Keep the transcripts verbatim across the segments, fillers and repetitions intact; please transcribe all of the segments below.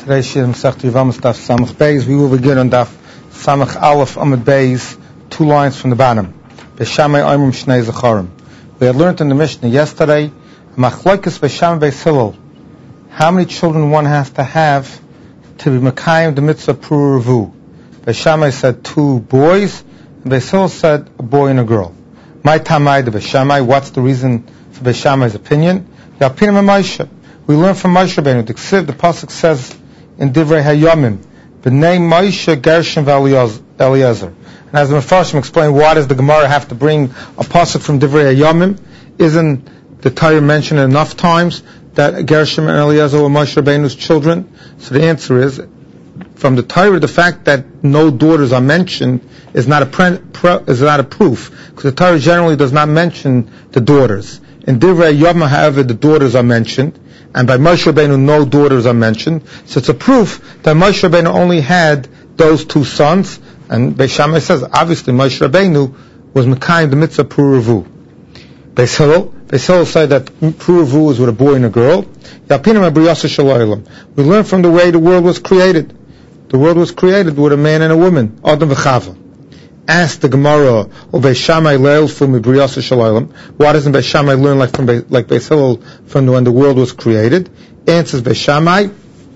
Today's Shir Masechta Yevamos Daf Samach Beis. We will begin on Daf Samach Aleph Amud Beis, two lines from the bottom. Beshamai Oimrim Shnei Zacharim. We had learned in the Mishnah yesterday, Machlokes Beshamai Beis Hillel, how many children one has to have to be Mekayim the mitzvah Pru Revu. Beshamai said two boys, and Beis Hillel said a boy and a girl. My Tamai the Beshamai, what's the reason for Beshamai's opinion? Yalpinim and Moshe. We learn from Moshe Rabbeinu. The Ksiv, the pasuk says in Divrei Hayomim, B'nei Moshe Gershon v'Eliezer. And as the Mefarshim explained, why does the Gemara have to bring a pasuk from Divrei Hayomim? Isn't the Torah mentioned enough times that Gershon and Eliezer were Moshe Rabbeinu's children? So the answer is, from the Torah, the fact that no daughters are mentioned is not a pre- pro- is not a proof, because the Torah generally does not mention the daughters. In Divrei Hayomim, however, the daughters are mentioned. And by Moshe Rabbeinu, no daughters are mentioned. So it's a proof that Moshe Rabbeinu only had those two sons. And Beis Shammai says, obviously, Moshe Rabbeinu was Mekayim the mitzvah Pru Revu. Beis Hillel, Beis Hillel said that Pru Revu is with a boy and a girl. Yalpinim abriyasa shalaylam. We learn from the way the world was created. The world was created with a man and a woman, Adam v'Chava. Ask the Gemara, or Beis Shammai leil from Ibriyasa Shalaylam. Why doesn't Beis Shammai learn like from like Beis Hillel from when the world was created? Answers Beis Shammai,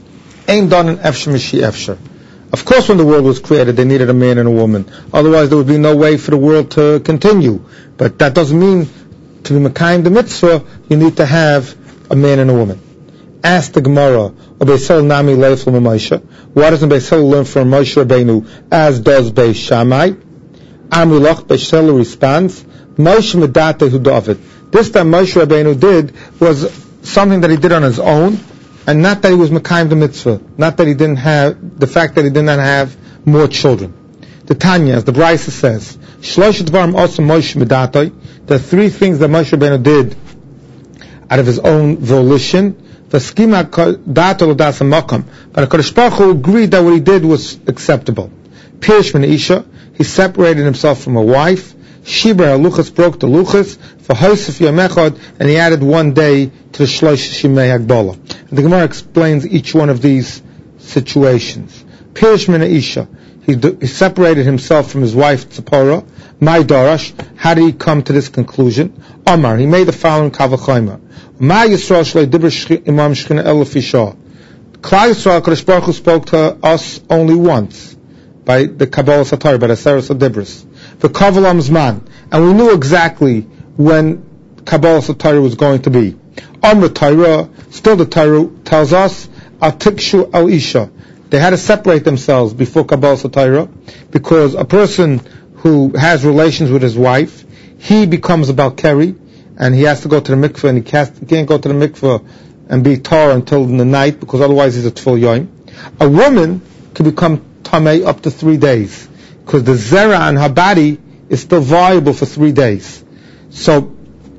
Ein done an efsher mishi efsher. Of course, when the world was created, they needed a man and a woman. Otherwise, there would be no way for the world to continue. But that doesn't mean to be Mekayim the mitzvah, you need to have a man and a woman. Ask the Gemara, or Beis Hillel nami leil from Moshe. Why doesn't Beis Hillel learn from Moshe Rabbeinu as does Beis Shammai? Amrilach Beis Hillel responds, Moshe Medatehu David. This that Moshe Rabbeinu did was something that he did on his own, and not that he was Mekayim the mitzvah, not that he didn't have, the fact that he did not have more children. The Tanya, as the Brisa says, Shlosh Dvarim also Moshe Medatei, the three things that Moshe Rabbeinu did out of his own volition, V'skima Dato L'das HaMakam, but HaKadosh Baruch Hu agreed that what he did was acceptable. Pirish Min Isha, he separated himself from a wife. Shibra Luchas broke the Luchas for Hosef Yom Echad, and he added one day to the Shlosh Shimei Hagbala. And the Gemara explains each one of these situations. Pirish Min Isha, he, he separated himself from his wife Tzipora. My Darash, how did he come to this conclusion? Omar, he made the following Kavachayma. Ma Yisrael Shlei Dibur Imam Shechina El Fisha. Klal Yisrael Kadosh Baruch Hu spoke to us only once, by the Kabbalah Satar, by the Seres Adibris. The Kavalam Zman. And we knew exactly when Kabbalah Satar was going to be. Amr Torah, still the Torah tells us, Al Tikshu Al Isha. They had to separate themselves before Kabbalah Satar, because a person who has relations with his wife, he becomes a Balkari, and he has to go to the mikveh, and he can't, he can't go to the mikveh and be tar until the night, because otherwise he's a Tfil Yom. A woman can become Tamei up to three days, because the zera on her body is still viable for three days. So,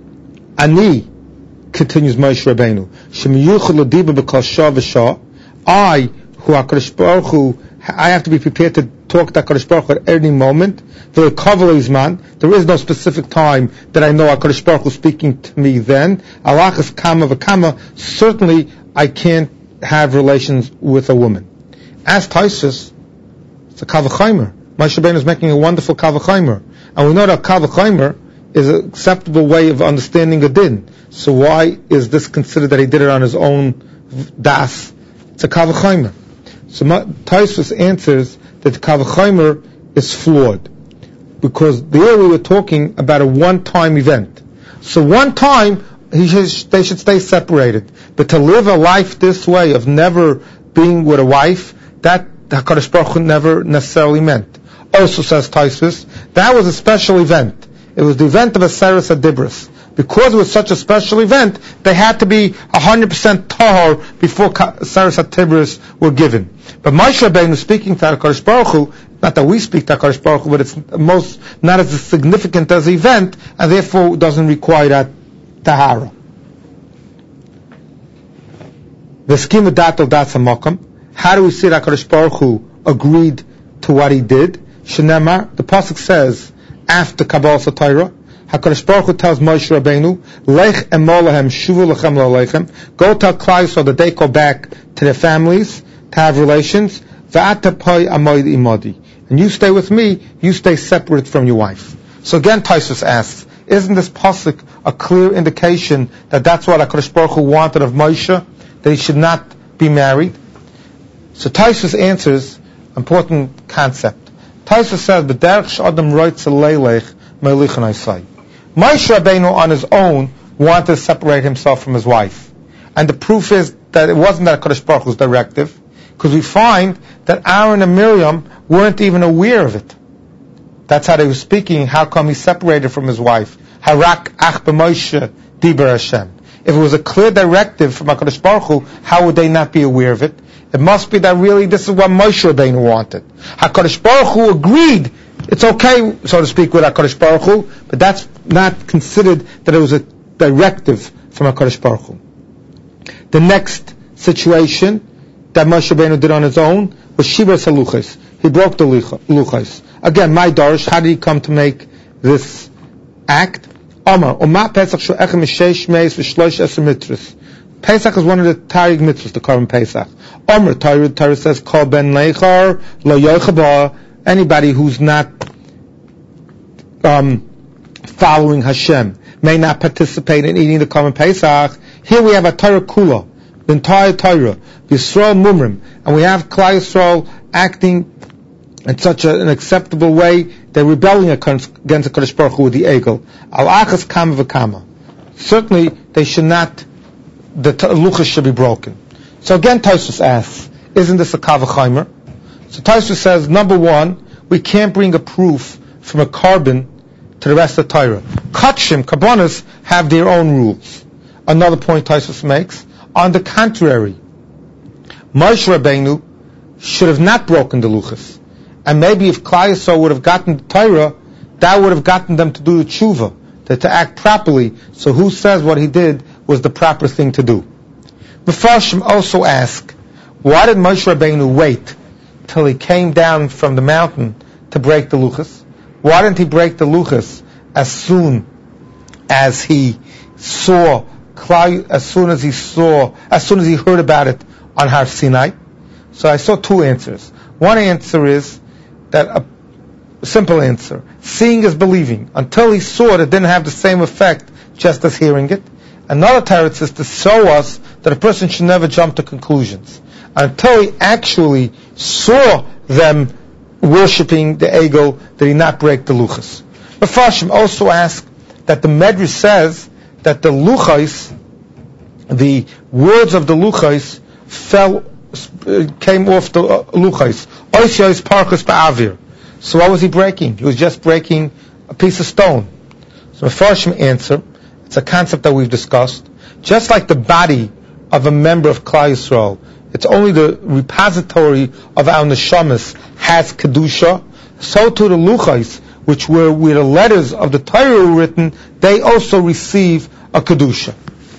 Ani, continues Moshe Rabbeinu, Shemiyuchel Ladiba B'Kol Shah V'Shah, I, who HaKadosh Baruch Hu, I have to be prepared to talk to HaKadosh Baruch Hu at any moment. The Kavala Izman, there is no specific time that I know HaKadosh Baruch Hu is speaking to me then. Alachas Kama V'Kama, certainly I can't have relations with a woman. As Taisus, it's a Kavachaymer. Moshe Rabbeinu is making a wonderful Kavachaymer. And we know that Kavachaymer is an acceptable way of understanding a din. So why is this considered that he did it on his own das? It's a Kavachaymer. So Taisus answers that the Kavachaymer is flawed, because there we were talking about a one-time event. So one time, he should, they should stay separated. But to live a life this way of never being with a wife, that HaKadosh Baruch Hu never necessarily meant. Also says Taisus, that was a special event. It was the event of a Seres Adibris. Because it was such a special event, they had to be one hundred percent tahor before Seres Adibris were given. But Moshe Rabbeinu speaking to HaKadosh Baruch Hu, not that we speak to HaKadosh Baruch Hu, but it's most not as significant as the event, and therefore doesn't require that tahara. V'skim v'dato das hamakam. How do we see that HaKadosh Baruch Hu agreed to what he did? Shenamar, the pasuk says after Kabbalah Satorah, HaKadosh Baruch Hu tells Moshe Rabbeinu, Lech emol lahem shuvu lechem la'olechem. Go tell Klal Yisrael that they go back to their families. to have relations. V'atapai amoid imodi. And you stay with me, you stay separate from your wife. So again, Taisus asks, isn't this pasuk a clear indication that that's what HaKadosh Baruch Hu wanted of Moshe, that he should not be married? So Taisus answers an important concept. Taisus says, "B'derech she'adam roitze leilech me'lichan isai." Moshe Rabbeinu on his own wanted to separate himself from his wife, and the proof is that it wasn't that HaKadosh Baruch Hu's directive, because we find that Aaron and Miriam weren't even aware of it. That's how they were speaking. How come he separated from his wife? Harak ach b'Moshe diber Hashem. If it was a clear directive from HaKadosh Baruch Hu, how would they not be aware of it? It must be that really this is what Moshe Rabbeinu wanted. HaKadosh Baruch Hu agreed. It's okay, so to speak, with HaKadosh Baruch Hu, but that's not considered that it was a directive from HaKadosh Baruch Hu. The next situation that Moshe Rabbeinu did on his own was Shibras HaLuchos. He broke the Luchos. Again, my Darsh, how did he come to make this act? Omar, Oma Pesach Sho'echem Mishesh Meis V'shlosh Eser Mitzvos. Pesach is one of the Taryag Mitzvos, the Korban Pesach. Omar, Torah, Torah says, Kol Ben Leichar Lo Yochaba. Anybody who's not um, following Hashem may not participate in eating the Korban Pesach. Here we have a Torah Kula, the entire Torah, Yisrael Mumrim, and we have Klal Yisrael acting in such a, an acceptable way. They're rebelling against the Kodesh Baruch Hu with the Egel. Al achas kama v'kama. Certainly, they should not, the luchas should be broken. So again, Tosfos asks, isn't this a kavachaymer? So Tosfos says, number one, we can't bring a proof from a carbon to the rest of the Torah. Kachim, Karbonos, have their own rules. Another point Tosfos makes, on the contrary, Moshe Rabbeinu should have not broken the luchas. And maybe if Klal Yisrael would have gotten the Torah, that would have gotten them to do the tshuva, to, to act properly. So who says what he did was the proper thing to do? Mefarshim also ask, why did Moshe Rabbeinu wait till he came down from the mountain to break the luchas? Why didn't he break the luchas as soon as he saw, as soon as he saw, as soon as he heard about it on Har Sinai? So I saw two answers. One answer is that a simple answer. Seeing is believing. Until he saw it, it didn't have the same effect just as hearing it. Another teretz is to show us that a person should never jump to conclusions. Until he actually saw them worshipping the Egel, did he not break the luchas. But Farshim also ask that the Medrash says that the luchais, the words of the luchais, fell came off the uh, luchais. Oisyois parchus ba'avir. So what was he breaking? He was just breaking a piece of stone. So the Mefarshim answer, it's a concept that we've discussed. Just like the body of a member of Klal Yisrael, it's only the repository of our neshamas has kedusha. So too the luchais, which were where the letters of the Torah were written, they also receive a kedusha.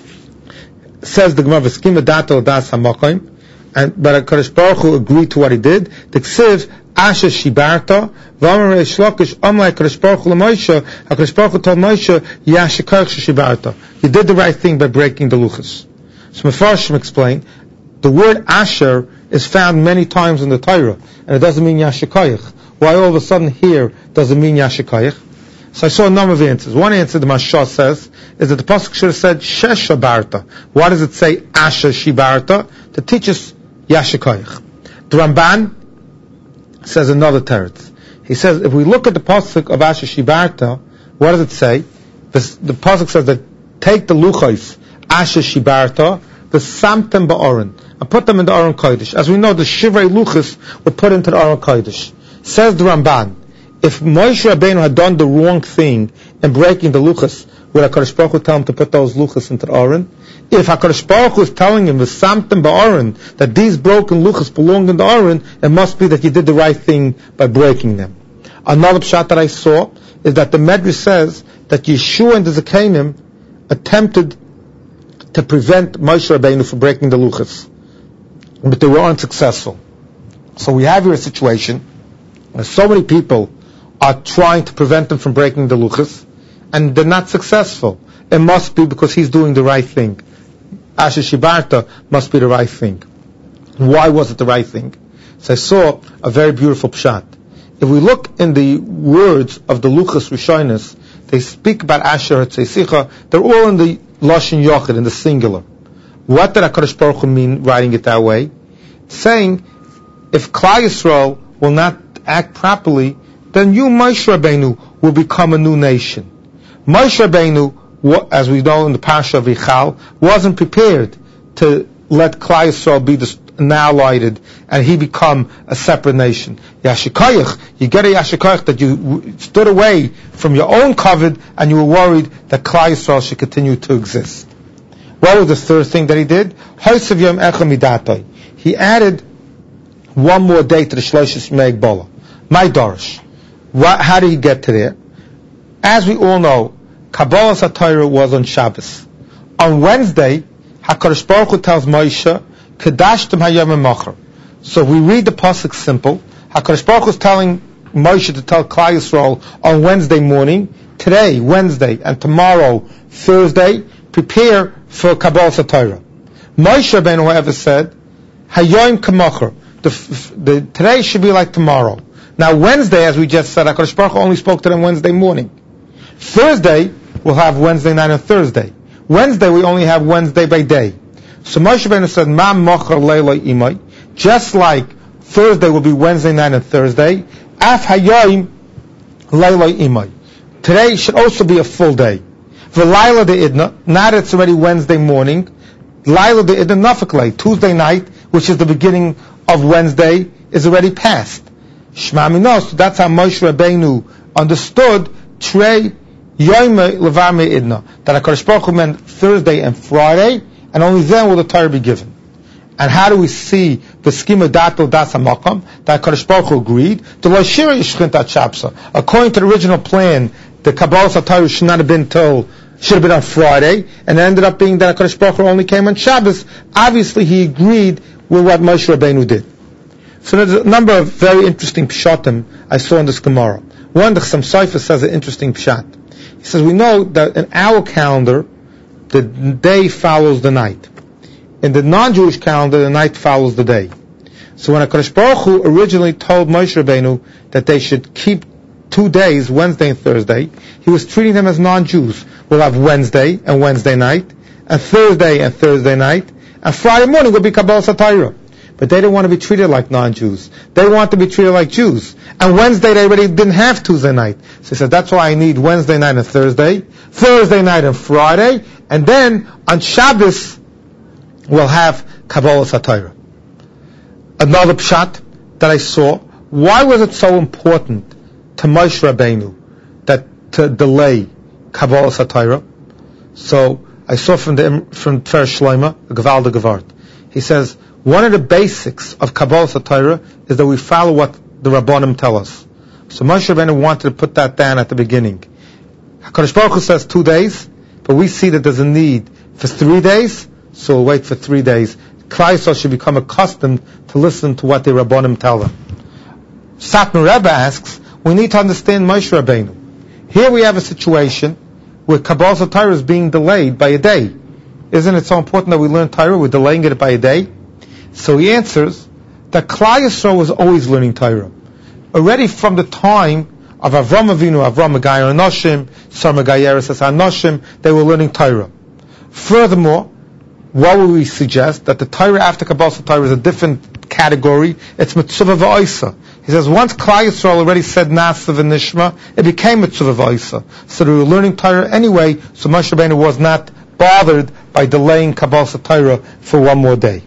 Says the Gemara, V'skim v'dato das hamakom. And but HaKadosh Baruch Hu agreed to what he did. The Ksiv Asher Shibarta V'Amar Reish Lakish Amar HaKadosh Baruch Hu LaMoshe. HaKadosh Baruch Hu told Moshe, Yashikach Shibarta. You did the right thing by breaking the luchas. So Mefarshim explained, the word Asher is found many times in the Torah, and it doesn't mean Yashikach. Why all of a sudden here does it mean Yashikach? So I saw a number of answers. One answer the Mashah says is that the pasuk should have said Shesha Barta. Why does it say Asher Shibarta? To teach us Yashikayach. The Ramban says another teretz. He says, if we look at the pasuk of Asher Shibarta, what does it say? The, the pasuk says that take the luchais Asher Shibarta, the samtem ba'oren, and put them in the Aron Kodesh. As we know, the shivrei luchas were put into the Aron Kodesh. Says the Ramban, if Moshe Rabbeinu had done the wrong thing in breaking the luchas, would HaKadosh Baruch Hu tell him to put those luchas into the Aron? If HaKadosh Baruch Hu is telling him, V'samtem ba'aron, that these broken luchas belong in the Aron, it must be that you did the right thing by breaking them. Another pshat that I saw is that the Medrash says that Yeshua and the Zakanim attempted to prevent Moshe Rabbeinu from breaking the luchas, but they were unsuccessful. So we have here a situation where so many people are trying to prevent them from breaking the luchas, and they're not successful. It must be because he's doing the right thing. Asher Shibarta must be the right thing. Why was it the right thing? So I saw a very beautiful pshat. If we look in the words of the Luchas Rishonos, they speak about Asher Tzesicha. They're all in the Lashon Yochid, in the singular. What did HaKadosh Baruch Hu mean writing it that way? Saying, if Klal Yisrael will not act properly, then you, Moshe Rabbeinu, will become a new nation. Moshe Rabbeinu, as we know in the Parsha of Yichal, wasn't prepared to let Klal Yisrael be annihilated and he become a separate nation. Yashikoyach, you get a Yashikoyach that you stood away from your own covet and you were worried that Klal Yisrael should continue to exist. What was the third thing that he did? Hosav Yom Echad Midatoi. He added one more day to the Shloshis Yemei Gbola. My Dorish. What, how did he get to there? As we all know, Kabbalas HaTorah was on Shabbos. On Wednesday, HaKadosh Baruch Hu tells Moshe, Kedashtem Hayom HaMachar. So we read the pasuk simple. HaKadosh Baruch Hu is telling Moshe to tell Klal Yisrael on Wednesday morning, today, Wednesday, and tomorrow, Thursday, prepare for Kabbalas HaTorah. Moshe Rabbeinu, however, said, Hayom Kamachar. The, the, today should be like tomorrow. Now Wednesday, as we just said, HaKadosh Baruch Hu only spoke to them Wednesday morning. Thursday, we'll have Wednesday night and Thursday. Wednesday, we only have Wednesday by day. So Moshe Rabbeinu said, Ma mochar leila imay. Just like Thursday will be Wednesday night and Thursday, af hayom leila imay. Today should also be a full day. V'layla de idna, now that it's already Wednesday morning, Layla de idna nafaklei, Tuesday night, which is the beginning of Wednesday, is already past. Shema minos, that's how Moshe Rabbeinu understood Trei Yoime Levar Me Idna, that HaKadosh Baruch Hu meant Thursday and Friday, and only then will the Torah be given. And how do we see the schema dato das hamakam that HaKadosh Baruch Hu agreed? The Loshira Yishchintat Shapsa. According to the original plan, the Kabbalas HaTorah should not have been till should have been on Friday, and it ended up being that HaKadosh Baruch Hu only came on Shabbos. Obviously, he agreed with what Moshe Rabbeinu did. So there's a number of very interesting pshatim I saw in this Gemara. One, the Chassam Sofer says an interesting pshat. He says, we know that in our calendar, the day follows the night. In the non-Jewish calendar, the night follows the day. So when HaKadosh Baruch Hu originally told Moshe Rabbeinu that they should keep two days, Wednesday and Thursday, he was treating them as non-Jews. We'll have Wednesday and Wednesday night, and Thursday and Thursday night, and Friday morning will be Kabbalas HaTorah. But they didn't want to be treated like non-Jews. They want to be treated like Jews. And Wednesday they already didn't have Tuesday night. So he said, that's why I need Wednesday night and Thursday, Thursday night and Friday, and then on Shabbos we'll have Kabbalas HaTorah. Another pshat that I saw, why was it so important to Moshe Rabbeinu that to delay Kabbalas HaTorah? So I saw from the from Tver Shloima, a Gevalda Gevart. He says, one of the basics of Kabbalas HaTorah is that we follow what the Rabbanim tell us. So Moshe Rabbeinu wanted to put that down at the beginning. HaKadosh Baruch Hu says two days, but we see that there's a need for three days, so we'll wait for three days. Klal Yisrael should become accustomed to listen to what the Rabbanim tell them. Satmar Rebbe asks, we need to understand Moshe Rabbeinu. Here we have a situation where Kabbalas HaTorah is being delayed by a day. Isn't it so important that we learn Torah? We're delaying it by a day. So he answers that Klal Yisrael was always learning Torah. Already from the time of Avram Avinu, Avram Megayer Anoshim, Sar Megayeres as Anoshim, they were learning Torah. Furthermore, what would we suggest? That the Torah after Kabbalas HaTorah is a different category. It's Mitzvah V'Oisa. He says once Klal Yisrael already said Nasa V'Nishma, it became Mitzvah V'Oisa. So they were learning Torah anyway, so Moshe Rabbeinu was not bothered by delaying Kabbalas HaTorah for one more day.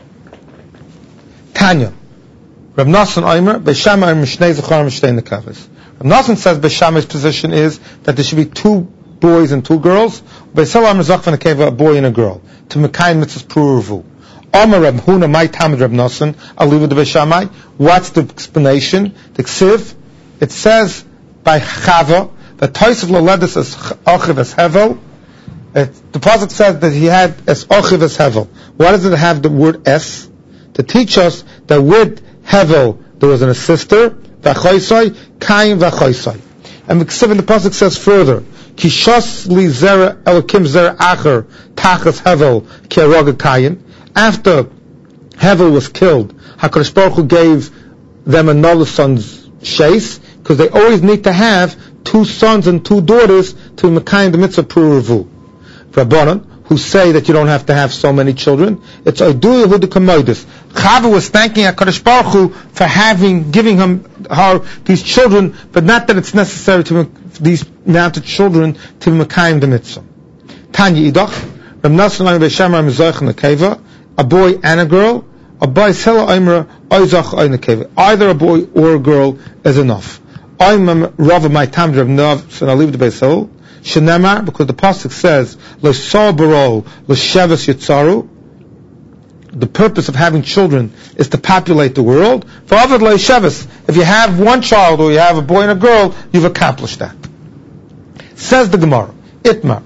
Tanya, Rav Nosson Omer, Beishamai Omer Shnei Zecharim Shtei Nekaves. Rav Nosson says Beishamai's position is that there should be two boys and two girls. Beisel Omer Zachvan Akeva, a boy and a girl. To Mekayin Mitzvahs Pruruvu. Omer Reb Huna, my Talmud Rav Nosson, I'll leave it to Beishamai. What's the explanation? The Ksiv, it says by Chava, that Toysev Loledus as Ochiv as Hevel. It, the pasuk says that he had as Ochiv as Hevel. Why does it have the word S? To teach us that with Hevel there was a sister, Vachoisai, Kain Vachoisai. And the pasuk says further, Kishos li zera Elokim zera acher tachas Hevel kiaroga Kain. After Hevel was killed, HaKadosh Baruch Hu gave them another son's shais, because they always need to have two sons and two daughters to Mekayim the mitzvah Puru Rabbanan, who say that you don't have to have so many children. It's Oidu Yehuda Kamoidus. Chava was thanking HaKadosh Baruch Hu for having, giving him, her, these children, but not that it's necessary to these amount of children to Mekayim the mitzvah. Tanya Idach, Reb Nosson Lein Beishamar Mizoich Nekeva, a boy and a girl, a boy Sela Oimra, Oizach Oy Nekeva. Either a boy or a girl is enough. Oimam Rav my Tam Reb Nosson, I'll leave the Beisel. Shenemar, because the pasuk says, "L'sol baro, l'sheves yitzaru." The purpose of having children is to populate the world. For avad l'sheves, if you have one child or you have a boy and a girl, you've accomplished that. Says the Gemara, Itmar,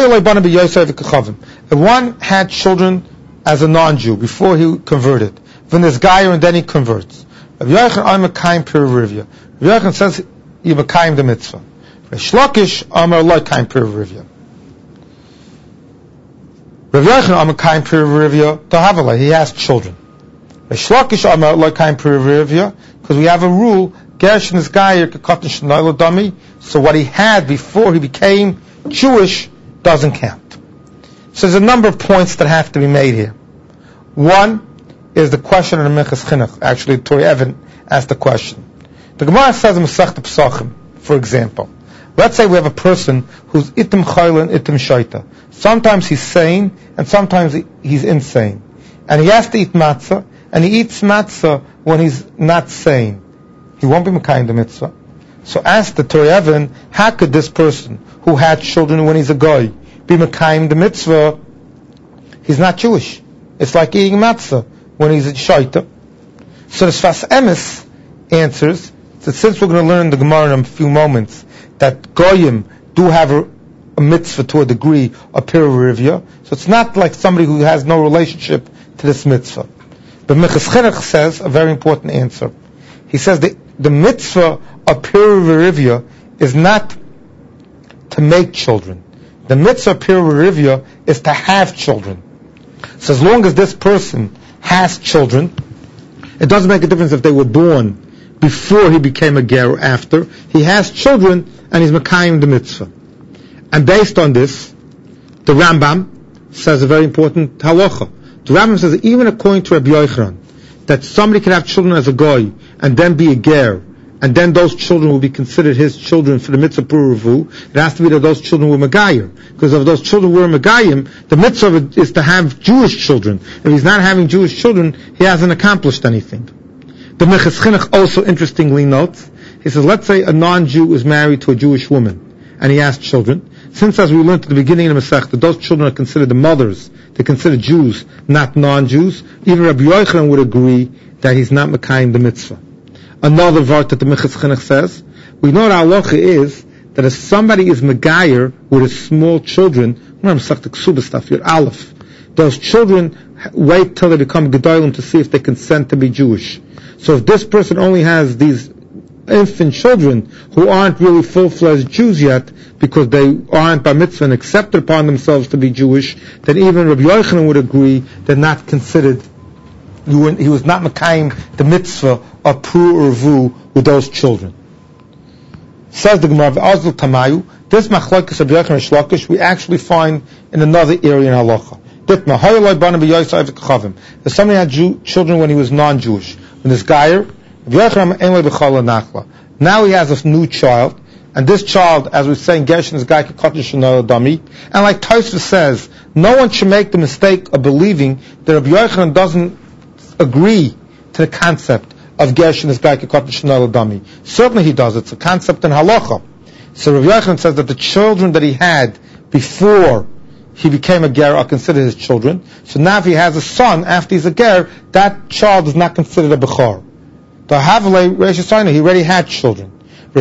if one had children as a non-Jew before he converted, then this guy and then he converts. Rav Yochanan I'm a kaim pirivya. Rav Yochanan says you mekayim the mitzvah. Shlokish Amar Loi Kaim Pirivya. Rav Yochanan Amar Kaim Pirivya Tahavala. He has children. Shlokish Amar Loi Kaim Pirivya, because we have a rule. Gershon is Gayer Kekatan Shnayla Dami. So what he had before he became Jewish doesn't count. So there's a number of points that have to be made here. One is the question of the Minchas Chinuch. Actually, Tori Evan asked the question. The Gemara says in Masechta Pesachim, for example. Let's say we have a person who's itim chayla and itim shaita. Sometimes he's sane, and sometimes he, he's insane. And he has to eat matzah, and he eats matzah when he's not sane. He won't be mekayim the mitzvah. So ask the Torah Evan, how could this person who had children when he's a goy be mekayim the mitzvah? He's not Jewish. It's like eating matzah when he's a shaita. So the Sfas Emes answers that since we're going to learn the Gemara in a few moments, that goyim do have a, a mitzvah to a degree of pirivya, so it's not like somebody who has no relationship to this mitzvah. But Minchas Chinuch says a very important answer. He says the, the mitzvah of pirivya is not to make children. The mitzvah of pirivya is to have children. So as long as this person has children, it doesn't make a difference if they were born before he became a ger or after. He has children and he's mekayim the mitzvah. And based on this, the Rambam says a very important halacha. The Rambam says that even according to Rabbi Yochanan, that somebody can have children as a goy and then be a ger, and then those children will be considered his children for the mitzvah puruvu. It has to be that those children were megayer, because if those children were megayim, the mitzvah is to have Jewish children. If he's not having Jewish children, he hasn't accomplished anything. The Minchas Chinuch also interestingly notes, he says, let's say a non-Jew is married to a Jewish woman, and he has children. Since, as we learned at the beginning of the Masechta, those children are considered the mothers, they're considered Jews, not non-Jews, even Rabbi Yochanan would agree that he's not mekayim the mitzvah. Another vart that the Minchas Chinuch says, we know that halacha is that if somebody is megayer with his small children, Aleph, those children wait till they become gedolim to see if they consent to be Jewish. So if this person only has these infant children who aren't really full-fledged Jews yet, because they aren't bar mitzvah and accepted upon themselves to be Jewish, then even Rabbi Yochanan would agree they're not considered, he was not mekayim the mitzvah of pru or vu with those children. Says the Gemara, Azul Tamayu, this machlokes of Rabbi Yochanan and Shlokish we actually find in another area in halacha. If somebody had Jew, children when he was non-Jewish, when this guy, now he has a new child, and this child, as we're saying, Gershon is guy dami, and like Tosfos says, no one should make the mistake of believing that Rabbi Yochanan doesn't agree to the concept of Gershon is guy dami. Certainly he does. It's a concept in halacha. So Rabbi Yochanan says that the children that he had before he became a ger are considered his children. So now if he has a son after he's a ger, that child is not considered a bechor. The Havale Reish Hashanah, he already had children. The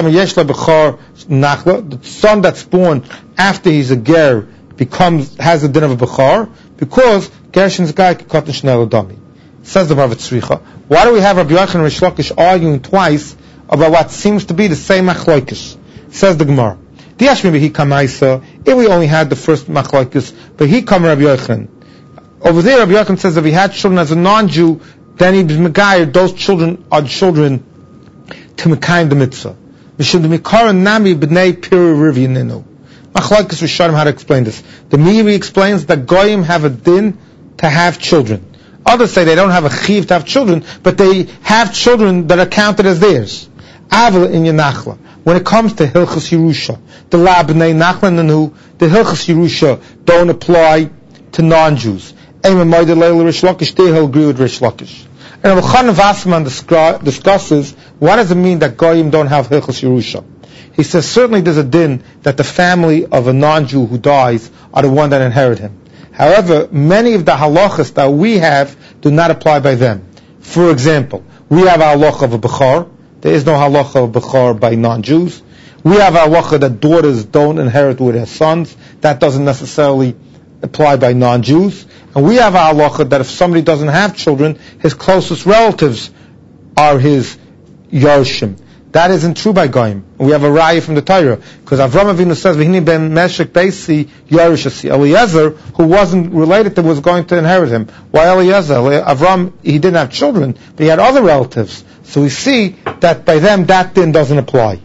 son that's born after he's a ger becomes has the din of a bechor because Gershon's guy katan shnei l'dami. Says the Rav Tzricha. Why do we have Rabbi Yochanan and Reish Lakish arguing twice about what seems to be the same machlokes? Says the Gemara. If we only had the first machlokes, but he come Rabbi Yochanan. over there, Rabbi Yochanan says that if he had children as a non-Jew, then he was Megayir, those children are children to Mekayim the mitzvah. Mishum the Mikaran Nami b'nei Piru Rivi Ninu. Machlokes Rishonim how to explain this. The Meiri explains that Goyim have a din to have children. Others say they don't have a chiv to have children, but they have children that are counted as theirs. Avil in Yanachla. When it comes to Hilchos Yerusha, the La b'nei Nachman Ninu, the Hilchos Yerusha don't apply to non-Jews. Eimah Moide Leil Rish Lakish, they will agree with Rish Lakish. And Rabbi Chanan Wasserman discusses what does it mean that Goyim don't have Hilchos Yerusha. He says certainly there's a din that the family of a non-Jew who dies are the one that inherit him. However, many of the halachas that we have do not apply by them. For example, we have a halacha of a bechor. There is no halacha of bechor by non-Jews. We have a halacha that daughters don't inherit with their sons. That doesn't necessarily apply by non-Jews. And we have a halacha that if somebody doesn't have children, his closest relatives are his Yorshim. That isn't true by Goyim. We have a raya from the Torah, because Avram Avinu says, "V'hini ben Meshek Beisi Yorishasi." Eliezer, who wasn't related to, was going to inherit him. Why Eliezer? Avram, he didn't have children, but he had other relatives. So we see that by them, that din doesn't apply.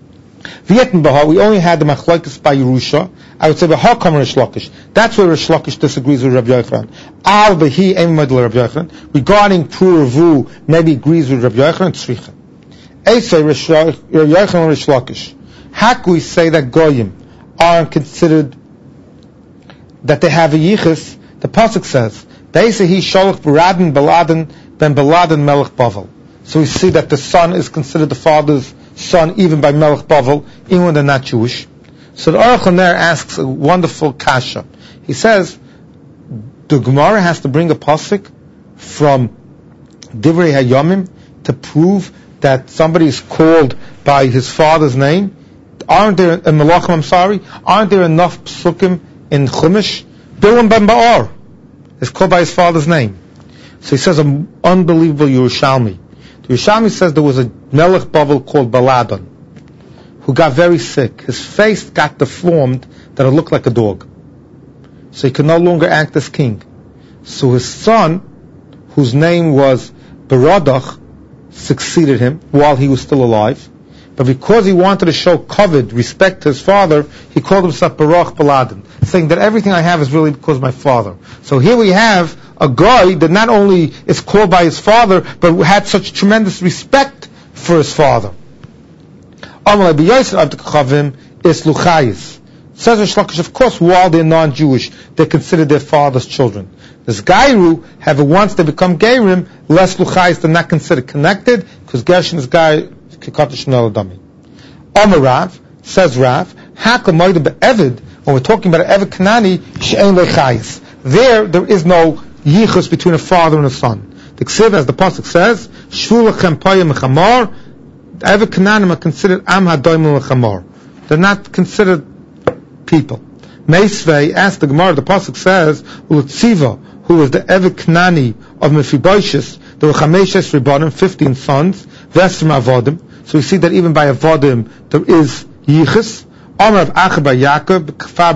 V'yetin we only had the machlokes by Yerusha. I would say b'hakam Rish Lakish. That's where Rish Lakish disagrees with Rabbi Yochanan. Al b'hi eimad Rabbi Yochanan. Regarding Puravu, maybe agrees with Rabbi Yochanan. Tzricha. Eisei Rish Yochanan Rish Lakish. How can we say that Goyim aren't considered that they have a yichus? The pasuk says, "Beisa he sholach b'radin beladen ben beladen melech bavel." So we see that the son is considered the father's son even by melech bavel, even when they're not Jewish. So the Aruch LaNer asks a wonderful kasha. He says the Gemara has to bring a pasuk from Divrei Hayomim to prove that somebody is called by his father's name. Aren't there, in Malachim, I'm sorry, aren't there enough psukim in Chumash? Bilam ben Ba'ar is called by his father's name. So he says an unbelievable Yerushalmi. The Yerushalmi says there was a Melech Bavel called Baladon, who got very sick. His face got deformed that it looked like a dog. So he could no longer act as king. So his son, whose name was Berodach, succeeded him while he was still alive. But because he wanted to show kavod, respect to his father, he called himself Baruch Baladin, saying that everything I have is really because of my father. So here we have a guy that not only is called by his father, but had such tremendous respect for his father. Amalei b'Yosef Avdekachavim is Luchayis. Says Rish Lakish, of course, while they're non-Jewish, they're considered their father's children. This Gairu, however, once they become Geirim, less Luchayis, they're not considered connected, because Gershon is Gai, Kikatish Neladami. Omer Rav, says Rav, Hakam Moida be'Evid, when we're talking about an Evid Kanani, She'en Lechayis. There, there is no yichus between a father and a son. The Ksiv, as the Pasuk says, Shvu Lechem Payim Echamor, Evid Kananim are considered Am HaDoimim Lechamor. They're not considered people. Meisvei asked the Gemara, the Pasuk says, Ultziva, who was the Evid Kanani of Mephibosheth, there were Chameshes Ribonim, fifteen sons, Vestim Avodim. So we see that even by Avodim there is Yichus. Omer of Achabar Yaakov,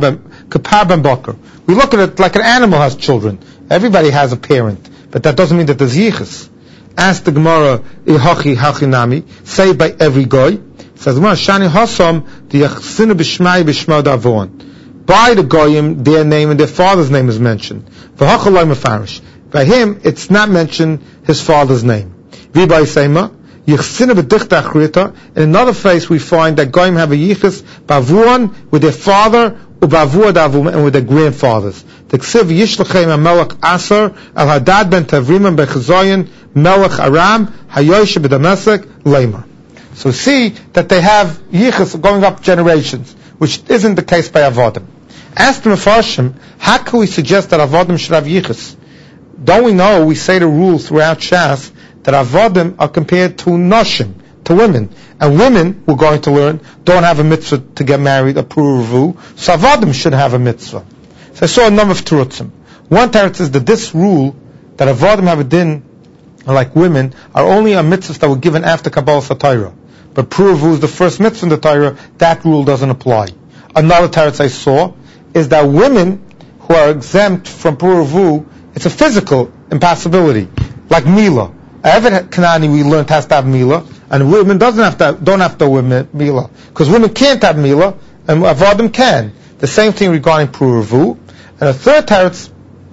Kapar ben Bakr. We look at it like an animal has children. Everybody has a parent, but that doesn't mean that there's Yichus. Ask the Gemara, Ihachi Hachinami, saved by every guy. Says Gemara, Shani Hasam, the Yachsinu B'Shmai B'Shmad Avon. By the Goyim, their name and their father's name is mentioned. V'Hachaloi Mefarish. By him, it's not mentioned his father's name. V'Bay Seima, Yichsinu B'Dichta Achrita. In another place, we find that Goyim have a Yichus Bavuan with their father, Ubavuad Avum, and with their grandfathers. The Ksiv Yishlachem HaMelech Asar, Al-Hadad ben Tavrimim Bechazoyin, Melech Aram, Hayosh B'Damasek, Lamer. So see that they have Yichus going up generations, which isn't the case by Avodim. Ask the Mefarshim, how can we suggest that Avodim should have Yichus? Don't we know, we say the rule throughout Shas, that Avodim are compared to Noshim, to women. And women, we're going to learn, don't have a mitzvah to get married, a Puruvu, so Avodim should have a mitzvah. So I saw a number of Terutzim. One Teretz says that this rule, that Avodim have a din, like women, are only a mitzvahs that were given after Kabbalah Satira. But Puruvu is the first mitzvah in the Torah, that rule doesn't apply. Another Teretz I saw is that women who are exempt from Puruvu It's a physical impossibility, like Mila. Every Kanani we learned has to have Mila, and women doesn't have to don't have to have Mila, because women can't have Mila, and Avodim can. The same thing regarding Puravu. And a third teretz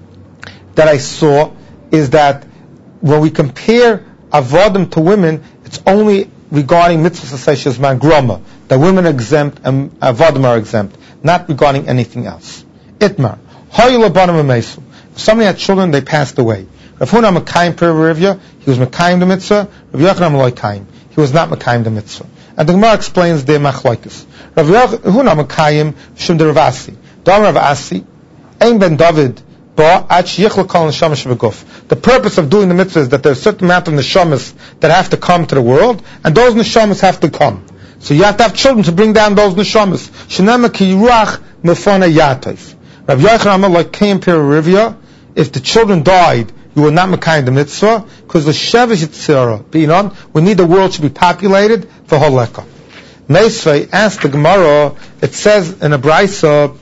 that I saw is that when we compare Avodim to women, it's only regarding mitzvahs asayshas man groma, that women are exempt and Avodim are exempt, not regarding anything else. Itmar, hoyul abanim amesu. If somebody had children, they passed away. Rav Huna Mekayim Perivya, he was Mekayim the mitzvah. Rav Yochanan Loikayim, he was not Mekayim the mitzvah. And the Gemara explains their machlokes. Rav Huna Mekayim Shum de Ravasi. Dam Rav Asi, Ein ben David ba ach yichl kol neshamas v'guf. The purpose of doing the mitzvah is that there's a certain amount of neshamas that have to come to the world, and those neshamas have to come. So you have to have children to bring down those neshamas. Shenema ki yiruach mefana yatov. Rav Yochanan Loikayim Perivya. If the children died, you were not Mekayim the mitzvah, because the Shevish Yitzhara, being on, we need the world to be populated for Holeka. Meisvei asked the Gemara, it says in a Braisa,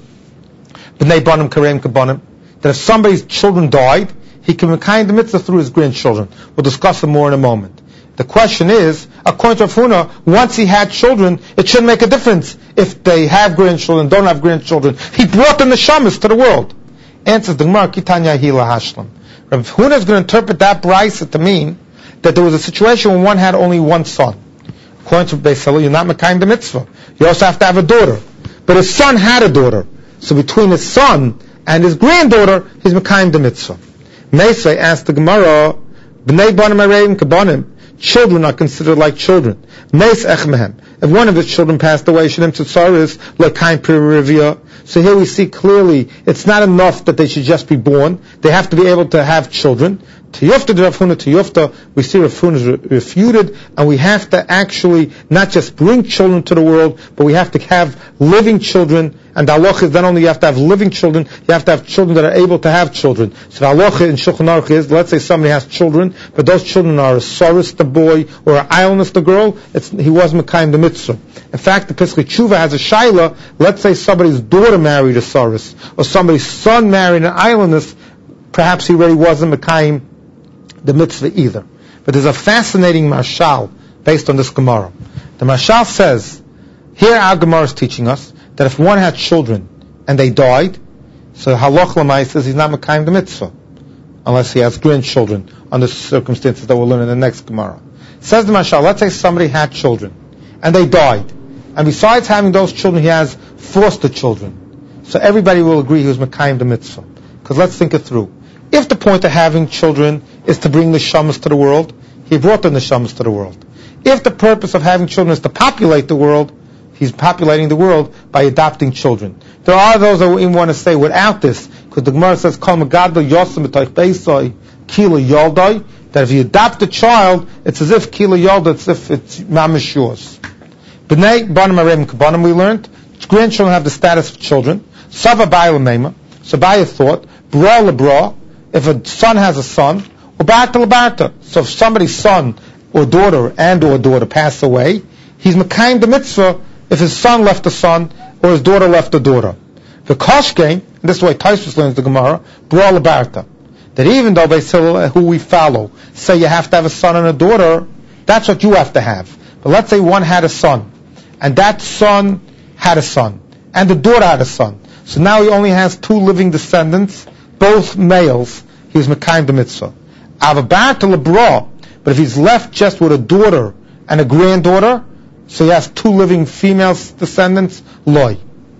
B'nei Banim Kareim Kabanim, that if somebody's children died, he can Mekayim the mitzvah through his grandchildren. We'll discuss it more in a moment. The question is, according to Rav Huna, once he had children, it shouldn't make a difference if they have grandchildren, don't have grandchildren. He brought the neshamas to the world. Answers the Gemara, Kitanya Hila Hashlam. Rav Huna is going to interpret that brisa to mean that there was a situation when one had only one son. According to Beis Hillel, you're not Mekayim the mitzvah. You also have to have a daughter. But his son had a daughter. So between his son and his granddaughter, he's Mekayim the mitzvah. Meisvei asked the Gemara, B'nei banim areim kabanim. Children are considered like children. Meis ech mehem. If one of his children passed away, Shalem Tzitzaris, Lekayim Pirivya. So here we see clearly, it's not enough that they should just be born. They have to be able to have children. Tiyufta de Rav Huna, Tiyufta, we see Rav Huna is refuted, and we have to actually not just bring children to the world, but we have to have living children. And the halacha is not only you have to have living children, you have to have children that are able to have children. So the halacha in Shulchan Aruch is, let's say somebody has children, but those children are a Saris, the boy, or an Ionis, the girl, it's, he was Mekayim the mitzvah. In fact, the Pesach Tshuva has a shaila, let's say somebody's daughter married a Saris, or somebody's son married an Ionis, perhaps he really wasn't Mekayim the mitzvah either. But there's a fascinating mashal based on this Gemara. The mashal says, here our Gemara is teaching us that if one had children and they died, so halach l'mai says he's not Mekayim the mitzvah, unless he has grandchildren under circumstances that we'll learn in the next Gemara. Says the mashal, let's say somebody had children and they died, and besides having those children, he has foster children. So everybody will agree he was Mekayim the mitzvah. Because let's think it through. If the point of having children is to bring the neshamas to the world, he brought the neshamas to the world. If the purpose of having children is to populate the world, he's populating the world by adopting children. There are those that even want to say without this, because the Gemara says, Kol Megadol Yosem B'toich Beisai Kila Yoldai, that if you adopt a child, it's as if Kila Yoldai, it's as if it's mamish yours. B'nei Banim Areim Kabanim, we learned, grandchildren have the status of children. Sava Ba'il Meima, so Ba'il thought, Bra Lebra, if a son has a son, or Barta Lebarta. So if somebody's son or daughter and or daughter pass away, he's Mekayim the mitzvah if his son left a son or his daughter left a daughter. The Koshke, and this is the way Tosfos learns the Gemara, Bra Lebarta, that even though Beis Hillel, who we follow, say you have to have a son and a daughter, that's what you have to have. But let's say one had a son, and that son had a son, and the daughter had a son. So now he only has two living descendants, both males. He was Mekayim the mitzvah. Avabar to lebra, but if he's left just with a daughter and a granddaughter, so he has two living female descendants, loy.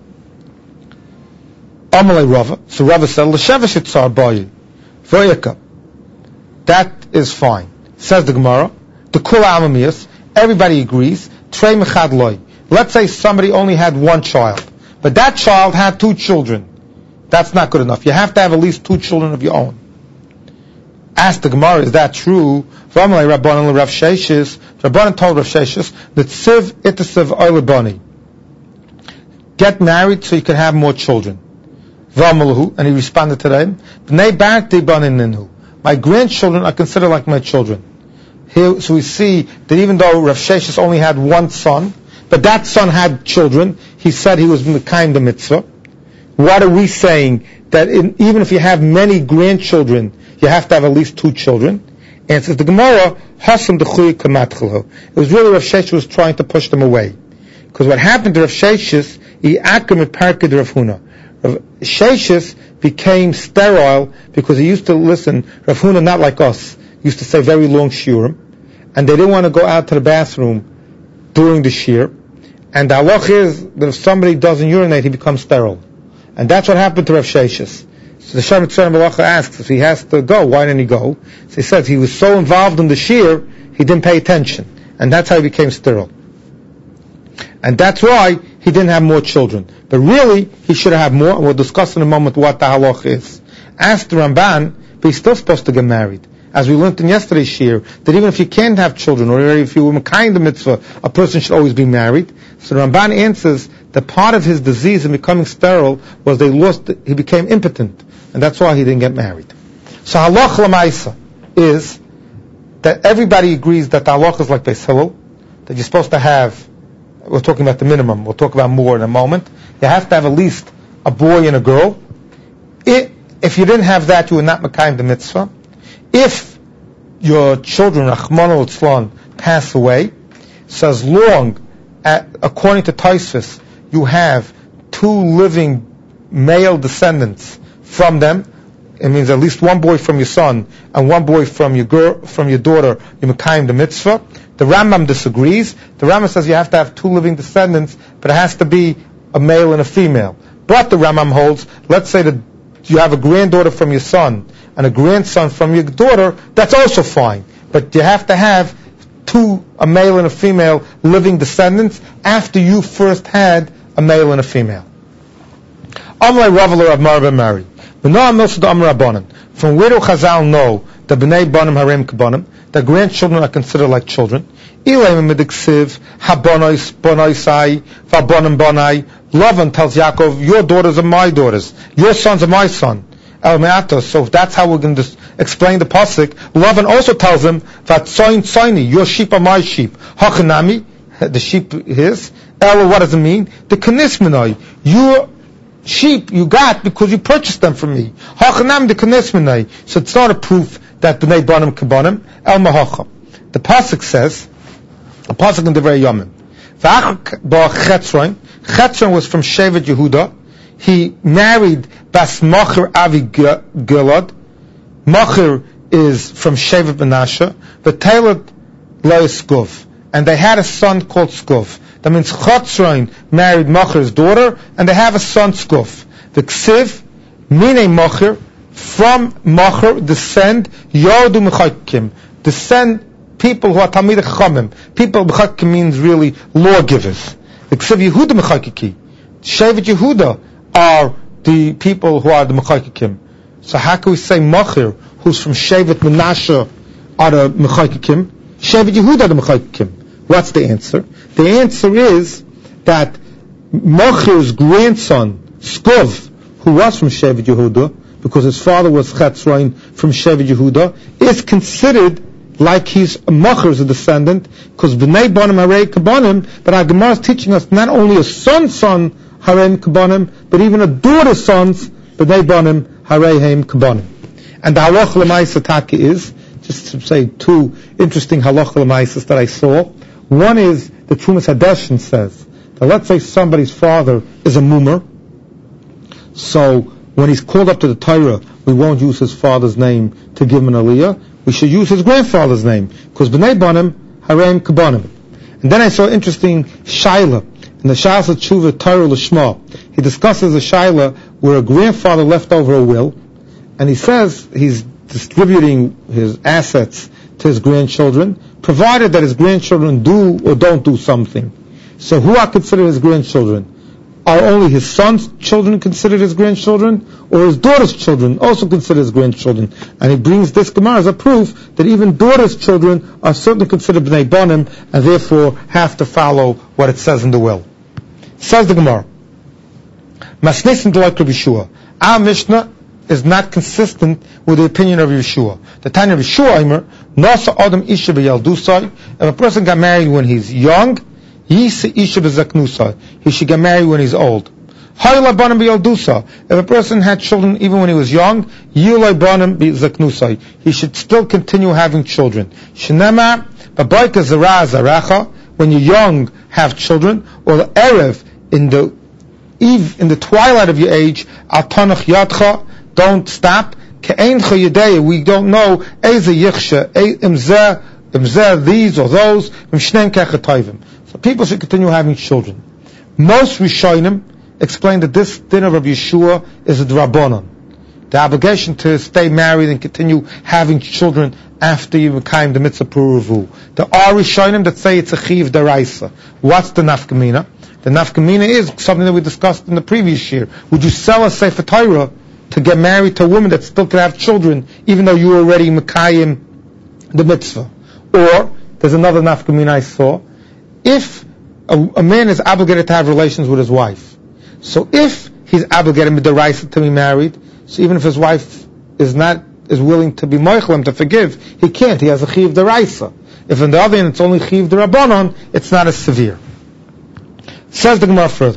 Amalei Rava, so Rava said, l'shevesh itzar bayi, v'yaka. That is fine. Says the Gemara, the kula amamiyas, everybody agrees, trei mechad loy. Let's say somebody only had one child, but that child had two children. That's not good enough. You have to have at least two children of your own. Ask the Gemara, is that true? V'amalei Rabbanan l'Rav Sheshis, Rabbanan told Rav Sheshis, that siv itasiv oilabani. Get married so you can have more children. V'amalahu, and he responded to them, B'nei barti banininu. My grandchildren are considered like my children. Here, so we see that even though Rav Sheshis only had one son, but that son had children, he said he was Mekayim the mitzvah. What are we saying that in, even if you have many grandchildren, you have to have at least two children. And it says the Gemara, Hasam Dechuy Kamatchelo. It was really Rav Sheshes was trying to push them away. Because what happened to Rav Sheshes, he akim et parked Rav Huna. Rav Sheshes became sterile because he used to listen, Rav Huna, not like us, used to say very long shiurim, and they didn't want to go out to the bathroom during the shiur. And the halach is that if somebody doesn't urinate, he becomes sterile. And that's what happened to Rav Sheshes. So the Shem Tzor Malacha asks if he has to go, why didn't he go? So he says he was so involved in the shiur, he didn't pay attention. And that's how he became sterile. And that's why he didn't have more children. But really, he should have more, and we'll discuss in a moment what the halach is. Ask the Ramban, but he's still supposed to get married. As we learned in yesterday's shiur, that even if you can't have children, or if you were kind of mitzvah, a person should always be married. So the Ramban answers that part of his disease in becoming sterile was they lost, he became impotent. And that's why he didn't get married. So halach l'maisa is that everybody agrees that the halach is like Beis Hillel, that you're supposed to have, we're talking about the minimum, we'll talk about more in a moment, you have to have at least a boy and a girl. It, if you didn't have that, you would not mekayim the mitzvah. If your children, Rachmana litzlan, pass away, so as long, at, according to Tosfos, you have two living male descendants from them, it means at least one boy from your son and one boy from your girl, from your daughter, you mekayim the mitzvah. The Rambam disagrees. The Rambam says you have to have two living descendants, but it has to be a male and a female. But the Rambam holds, let's say that you have a granddaughter from your son and a grandson from your daughter, that's also fine. But you have to have two, a male and a female, living descendants after you first had a male and a female. Amrei Rav Rav Mar ben Mari. From where do Chazal know that b'nei banim harem k'banim, that grandchildren are considered like children? Lavan tells Yaakov, your daughters are my daughters, your sons are my son. So if that's how we're going to explain the pasuk, Lavan also tells him that soin soini, your sheep are my sheep. Hachanami, the sheep his. El, what does it mean? The kanismanai, your sheep you got because you purchased them from me. Hachanam the kanismanai. So it's not a proof that b'nei banim kabanim el mahacham. The pasuk says, the pasuk in the very Yomim. V'ach ba Chetzron. Chetzron was from Shevet Yehuda. He married Bas Machir Avi Gilad. Machir is from Shevet Menashe. V'teilad lo Skuf. And they had a son called Skuf. That means Chetzron married Machir's daughter, and they have a son Skuf. The Ksiv, Mine Machir, from Machir descend Yodu Mechakim, descend people who are Talmidei Chachamim. People Mechakim means really lawgivers. The Ksiv Yehuda Mechakiki, Shevet Yehuda are the people who are the Mechakim. So how can we say Machir, who's from Shevet Menashe, are the Mechakim? Shevet Yehuda are the Mechakim. What's the answer? The answer is that Machir's grandson, Skov, who was from Shevet Yehuda, because his father was Chetzron from Shevet Yehuda, is considered like he's Machir's a descendant, because B'nei Banim Harei Kabanim, but our Gemara is teaching us not only a son's son, Harei Kabanim, but even a daughter's sons, B'nei Banim Harei Heim Kabanim. And the halach l'maisa taki is, just to say two interesting halach l'maisas that I saw. One is, the Trumas Hadeshin says, that let's say somebody's father is a mummer, so when he's called up to the Torah, we won't use his father's name to give him an aliyah, we should use his grandfather's name, because b'nei banim hareim kabanim. And then I saw an interesting shaila, in the Shas Tshuva Torah L'Shma. He discusses a shaila where a grandfather left over a will, and he says he's distributing his assets to his grandchildren, provided that his grandchildren do or don't do something. So who are considered his grandchildren? Are only his son's children considered his grandchildren, or his daughter's children also considered his grandchildren? And he brings this Gemara as a proof that even daughter's children are certainly considered b'nei banim, and therefore have to follow what it says in the will. Says the Gemara, Masnisim d'loi Rabbi Yeshua. Our Mishnah is not consistent with the opinion of Yeshua. The Tanya of Yeshua, Aimer, Nasa Adam Isha b'Yaldusai. If a person got married when he's young, Yisa Isha b'Zaknusai. He should get married when he's old. If a person had children even when he was young, he should still continue having children. When you're young, have children, or the erev in the eve in the twilight of your age, don't stop. We don't know these or those. So people should continue having children. Most Rishonim explain that this din of Rabbi Yeshua is a drabonon, the obligation to stay married and continue having children after you become the mitzvah puruvu. There are Rishonim that say it's a chiv deraisa. What's the nafkamina? The nafkamina is something that we discussed in the previous year. Would you sell a sefer Torah to get married to a woman that still could have children, even though you were already mekayim the mitzvah? Or there's another nafkamina I saw. If a, a man is obligated to have relations with his wife, so if he's obligated midaraisa to be married, so even if his wife is not is willing to be moichlam to forgive, he can't. He has a chiv deraisa. If on the other hand it's only chiv derabanan, it's not as severe. Says the Gemara further.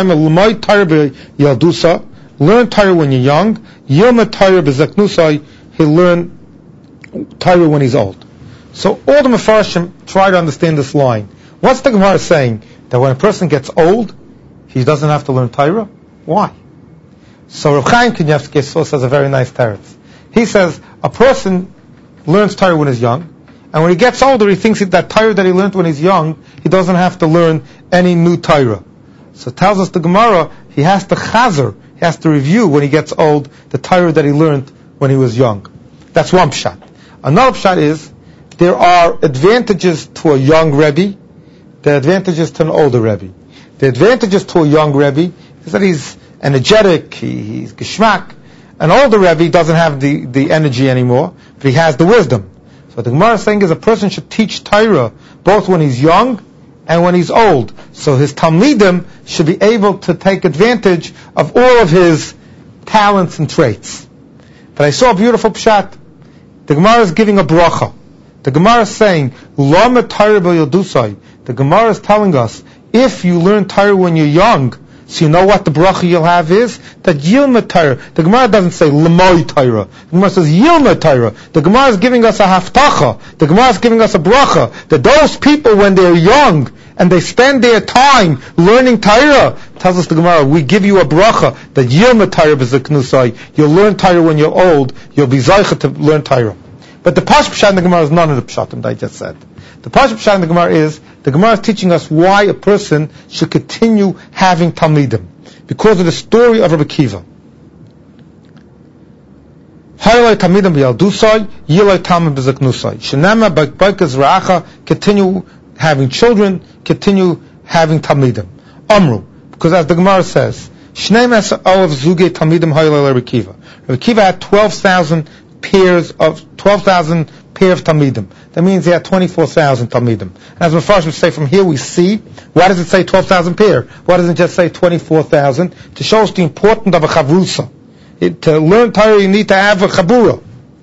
Learn Torah when you're young. Yilma Torah b'zaknusai. He'll learn Torah when he's old. So all the Mefarshim try to understand this line. What's the Gemara saying? That when a person gets old, he doesn't have to learn Torah? Why? So Rav Chaim Kanievsky says a very nice teretz. He says a person learns Torah when he's young, and when he gets older, he thinks that Torah that he learned when he's young, he doesn't have to learn any new Torah. So it tells us the Gemara, he has to chazer, he has to review when he gets old the Torah that he learned when he was young. That's one pshat. Another pshat is there are advantages to a young Rebbe, there are advantages to an older Rebbe. The advantages to a young Rebbe is that he's energetic, he, he's geschmack. An older Rebbe doesn't have the, the energy anymore, but he has the wisdom. So the Gemara is saying is a person should teach Torah both when he's young and when he's old. So his Talmidim should be able to take advantage of all of his talents and traits. But I saw a beautiful pshat. The Gemara is giving a bracha. The Gemara is saying, Lama Torah b'yodusai. The Gemara is telling us, if you learn Torah when you're young, so you know what the bracha you'll have is? That Yilma Torah. The Gemara doesn't say L'moy Torah. The Gemara says Yilma Torah. The Gemara is giving us a haftacha. The Gemara is giving us a bracha. That those people, when they're young, and they spend their time learning Torah, tells us the Gemara, we give you a bracha, that Yilma Torah b'zaknusai. You'll learn Torah when you're old. You'll be zaycha to learn Torah. But the Pash Pshat in the Gemara is none of the Pshatim that I just said. The Pash Pshat in the Gemara is, the Gemara is teaching us why a person should continue having Talmidim. Because of the story of Rabbi Kiva. Continue having children, continue having Talmidim. Amru. Because as the Gemara says, Rabbi Kiva had twelve thousand pairs of, twelve thousand pair of Talmidim. That means he had twenty-four thousand Talmidim. And as Mefarshim say, from here we see, why does it say twelve thousand pair? Why doesn't it just say twenty-four thousand? To show us the importance of a chavrusa. It, to learn Torah, you need to have a chabura.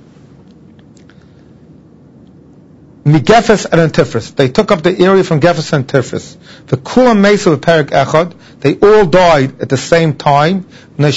Migefes and Antifris. They took up the area from Gefes and Antifris. The Kulam Mesa of Perik Echad, they all died at the same time, because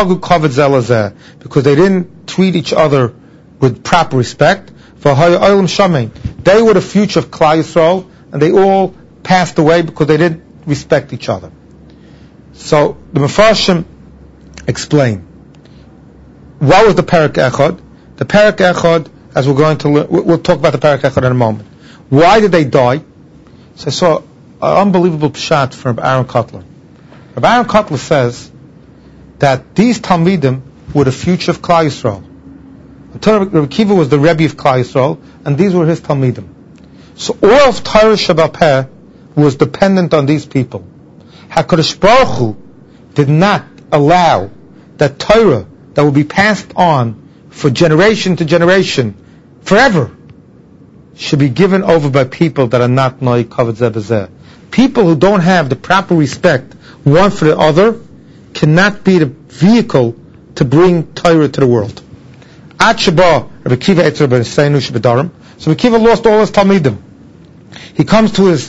they didn't treat each other with proper respect. They were the future of Klal Yisrael, and they all passed away because they didn't respect each other. So the Mefarshim explain. What was the Perik Echad? The Perik Echad, as we're going to learn, we'll talk about the Perik Echad in a moment. Why did they die? So I saw an unbelievable pshat from Aaron Kotler. Rabbi Aaron Kotler says that these Talmidim were the future of Klal Yisrael. Rabbi Kiva was the Rebbe of Klal Yisrael, and these were his Talmidim. So all of Torah Sheba'al Peh was dependent on these people. HaKadosh Baruch Hu did not allow that Torah that will be passed on for generation to generation, forever, should be given over by people that are not Noi Kavod Zeh B'Zeh. People who don't have the proper respect one for the other cannot be the vehicle to bring Torah to the world. Ad Sheba, Rabbi Kiva Etzer Ben Seinu Shebedarim. So Rabbi Kiva lost all his Talmidim. He comes to his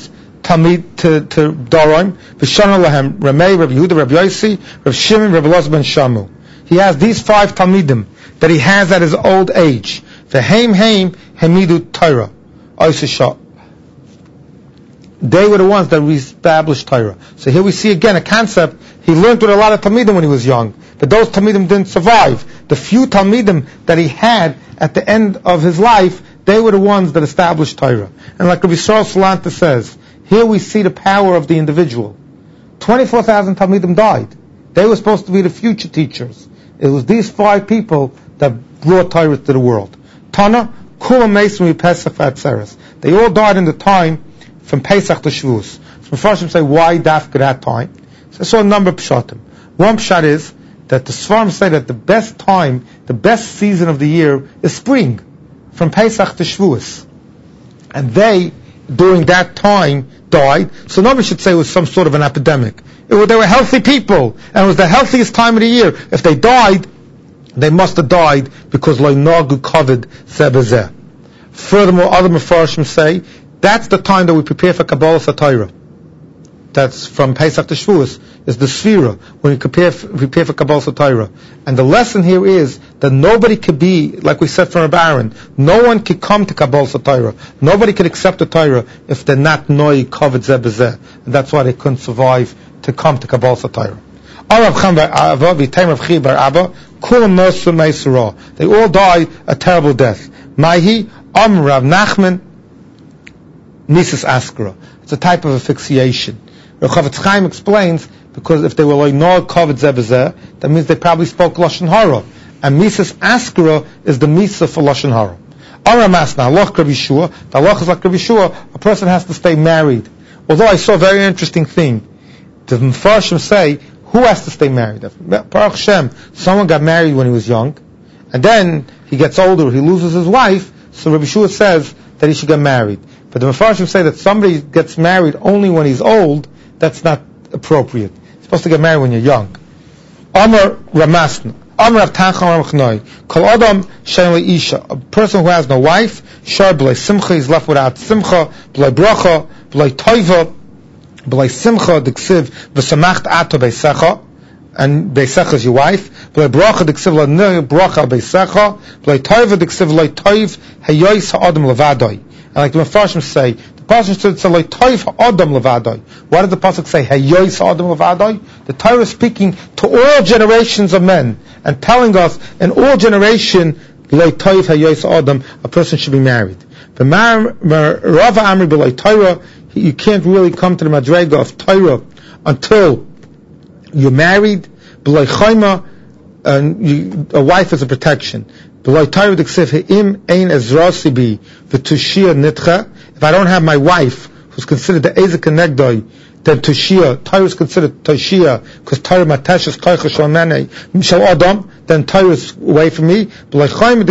Talmid to, to Doron, V'shana Lahem, Ramei, Rabbi Yehuda, Rabbi Yossi, Rabbi Shimon, Rabbi Elazar ben Shamu. He has these five Talmidim that he has at his old age. V'heim heim hemidu Torah. Oisha. They were the ones that reestablished Torah. So here we see again a concept. He learned with a lot of Talmidim when he was young, but those Talmidim didn't survive. The few Talmidim that he had at the end of his life, they were the ones that established Torah. And like Rabbi Yisrael Salanta says, here we see the power of the individual. twenty-four thousand Talmidim died. They were supposed to be the future teachers. It was these five people that brought Torah to the world. Tana, Kulam Mesim Pesach Atzeres. They all died in the time from Pesach to Shavuos. So Mepharshim say, why dafka that time? So I saw a number of pshatim. One pshat is that the Sfarim say that the best time, the best season of the year is spring, from Pesach to Shavuos. And they, during that time, died. So nobody should say it was some sort of an epidemic. It was, they were healthy people, and it was the healthiest time of the year. If they died, they must have died because lo nagu covered zebezeh. Furthermore, other Mepharshim say that's the time that we prepare for Kabbalah Satira. That's from Pesach to Shavuos, is the Sfira, when we prepare for, prepare for Kabbalah Satira. And the lesson here is that nobody could be, like we said from Rabbi Aaron, no one could come to Kabbalah Satira. Nobody could accept the Torah if they're not noi covered zebezeh. And that's why they couldn't survive to come to Kabbalah Satira. They all died a terrible death. Maihi Am Rav Nachman Nisus Askara. It's a type of asphyxiation. Rav Chavetz Chaim explains, because if they were like no covered zebezeh, that means they probably spoke Lashon Hara. And Mises Askara is the Misa for Lashon Hara. Ara Masna, Allah Rabbi Shua, the Allah is like Rabbi Shua, a person has to stay married. Although I saw a very interesting thing. The Mepharshim say, who has to stay married? Baruch Hashem, someone got married when he was young, and then he gets older, he loses his wife, so Rabbi Shua says that he should get married. But the Mepharshim say that somebody gets married only when he's old. That's not appropriate. You're supposed to get married when you're young. Amar Ramasna, Amar Avtacham Ramchnoi, Kol Adam Shem Isha, a person who has no wife, Shar B'lei Simcha, he's left without Simcha, B'lei Bracha, B'lei Toiva, B'lei Simcha, D'ksiv V'samacht Ato Beisecha, and Beisecha is your wife. B'lei Bracha, D'ksiv L'nir Bracha Beisecha, B'lei Toiva, D'ksiv L'ei Toiv Hayois Ha'adam Levadoi. And like the Mepharshim say, the pasuk should say like Toiv Ha'adam Levadoi. Why did the pasuk say Hayois Ha'adam Levadoi? The Torah is speaking to all generations of men and telling us in all generation L'ei Toiv Hayois Ha'adam, a person should be married. But Rava Amri B'lei Torah, you can't really come to the madrega of Torah until you're married. B'lei Chayma, and you, a wife is a protection. If I don't have my wife, who's considered the Ezek Negdoi, then Tushia, Torah is considered Tushia, because Torah Matesh is Koicha Shalmene, Mishal Adam, then Torah is away from me. A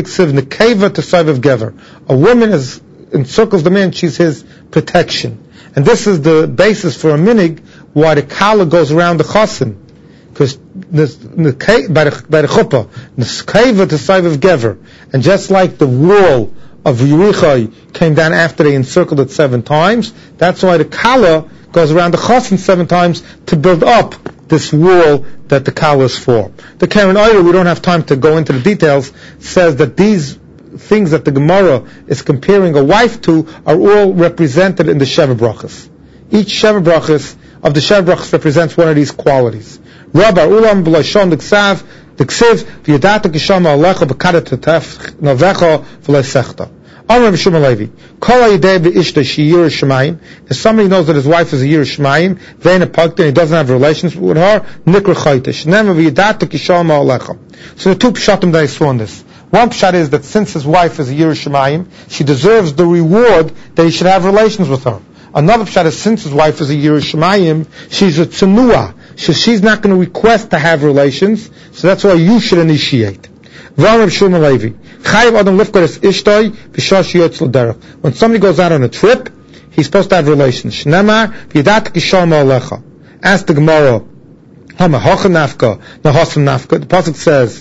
woman is, encircles the man, she's his protection. And this is the basis for a minig, why the Kala goes around the Chosin. Because by the, by the chuppah, neskeva to side of gever, and just like the wall of Yericho came down after they encircled it seven times, that's why the kala goes around the chosin seven times to build up this wall that the kala is for. The Karen Oyer, we don't have time to go into the details, says that these things that the Gemara is comparing a wife to are all represented in the Sheva Brachas. Each Sheva Brachas of the Sheva Brachas represents one of these qualities. Rabbi Ulam b'loishon d'ksav d'ksiv v'yadata kishama alecha b'kadet t'tef novecha v'leisechta. Amar B'Shuma Levi, Kol ha'yidei b'ishta she'yir shemayim. If somebody knows that his wife is a yir shemayim, ve'ena pagta, and he doesn't have relations with her, nikra chaytish. Nema v'yadata kishama alecha. So the two pshatim that I saw in this. One pshat is that since his wife is a yir shemayim, she deserves the reward that he should have relations with her. Another pshat is since his wife is a yir shemayim, she's a tsunua. So she's not going to request to have relations, so that's why you should initiate. When somebody goes out on a trip, he's supposed to have relations. Ask the Gemara, the pasuk says,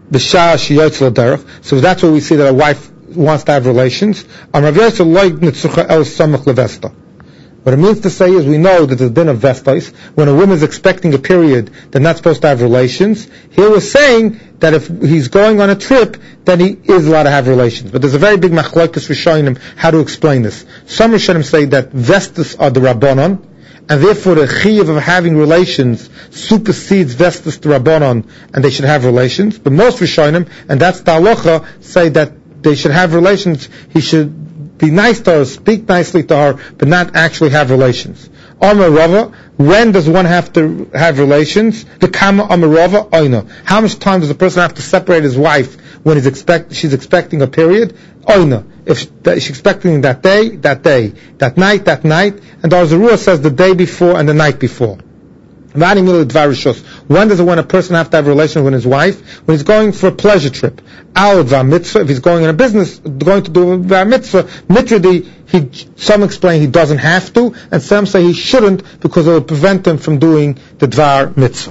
b'shah sheyotzel derech. So that's where we see that a wife wants to have relations. Am Rav Yosef lo nitzucha el samach levesta. What it means to say is we know that there's been a vestais. When a woman is expecting a period, they're not supposed to have relations. Here we're saying that if he's going on a trip, then he is allowed to have relations. But there's a very big machlokes for showing him how to explain this. Some Rishonim say that vestas are the Rabbanon, and therefore the chiyuv of having relations supersedes vestas the Rabbanon, and they should have relations. But most Rishonim, and that's the halacha, say that they should have relations. He should be nice to her, speak nicely to her, but not actually have relations. Amar Rava, when does one have to have relations? The kama Amar Rava, oina. How much time does a person have to separate his wife when he's expect, she's expecting a period? Oina. If she's expecting that day, that day. That night, that night. And the Arzarua says the day before and the night before. When does it when a person have to have a relation with his wife? When he's going for a pleasure trip. Al mitzvah, if he's going in a business, going to do a mitzvah, mitradi, he, some explain he doesn't have to, and some say he shouldn't because it will prevent him from doing the dvar mitzvah.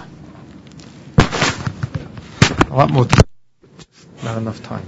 A lot more time. Not enough time.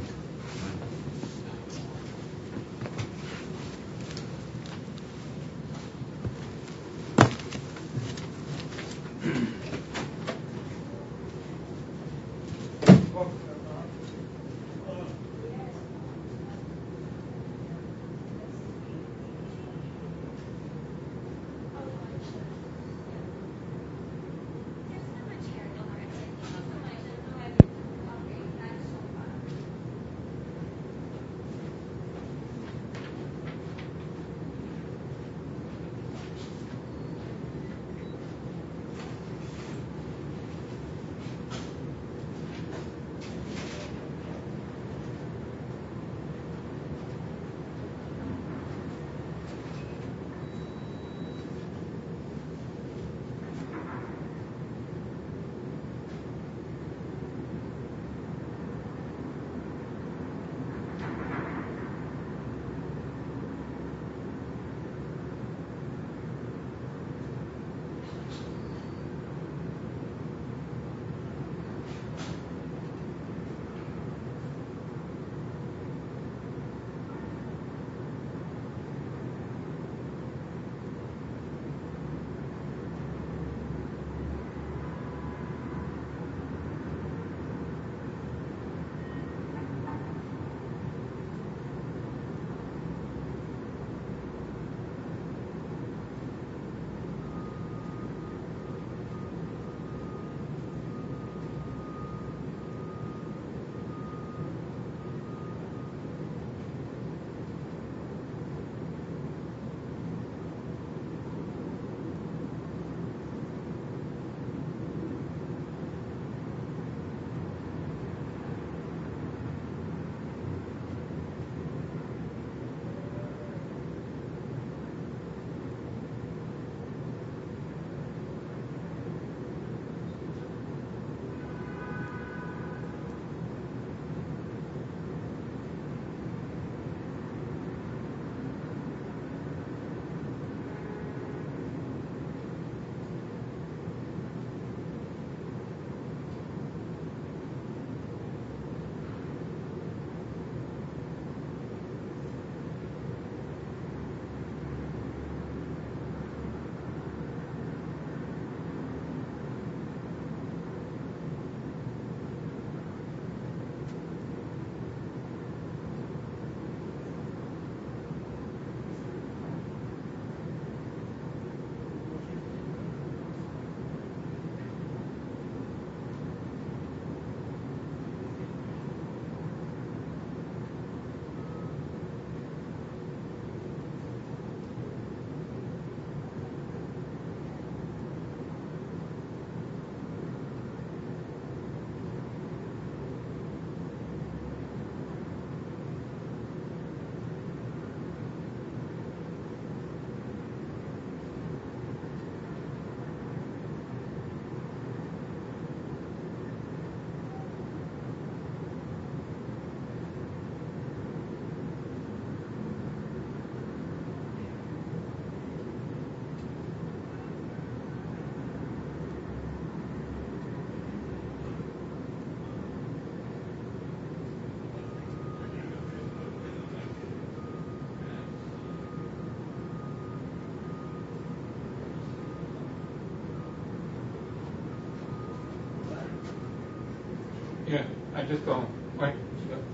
just go like